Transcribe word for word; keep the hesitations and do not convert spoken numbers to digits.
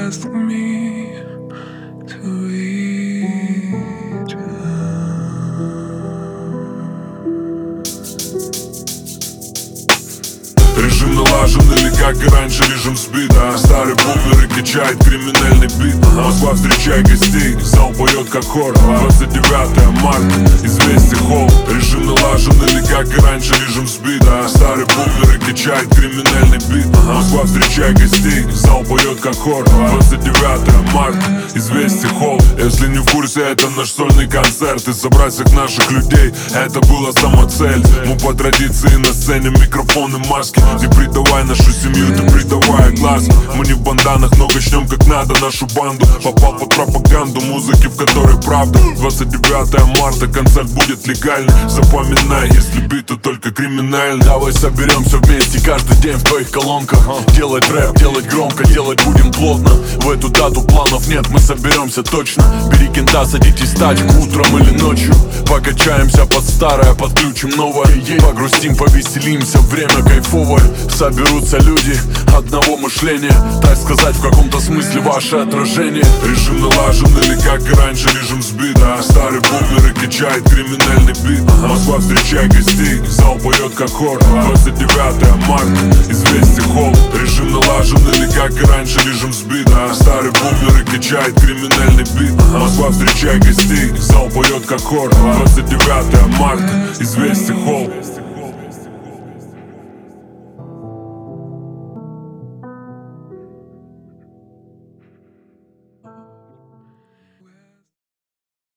ask me to return. Режим налажен или как и раньше режим сбит, а старый бумер и качает криминальный бит. Москва, встречай гостей, зал поет как хор. Двадцать девятое марта, известный холл. Режим налажен или как и раньше режим сбит, а старый бумер и качает криминальный бит. Москва, встречай гостей, зал поет как хор. Двадцать девятое марта, известный холл. Если не в курсе, это наш сольный концерт. И собрать всех наших людей, это была самоцель. Мы по традиции на сцене, микрофоны, маски. Не предавай нашу семью, ты предавай глаз. Мы не в банданах, но качнем как надо нашу банду. Попал под пропаганду музыки, в которой правда. Двадцать девятое марта, концерт будет легальный. Запоминай, если бит, то только криминальный. Давай соберемся вместе каждый день в твоих колонках. Делать рэп, делать громко, делать будем плотно. В эту дату планов нет, мы соберемся точно. Бери кента, садитесь в тачку утром или ночью. Покачаемся под старое, подключим новое. Погрустим, повеселимся, время кайфовое. Соберутся люди одного мышления, так сказать, в каком-то смысле ваше отражение. Режим налажен или как и раньше режим сбит, а старый бумер и качает криминальный бит. Москва, встречай гостей, зал поет как хор. Двадцать девятое марта, известный холл. Режим налажен или как и раньше режим сбит, а старый бумер и качает криминальный бит. Москва, встречай гостей, зал поет как хор. Двадцать девятое марта, известный холл.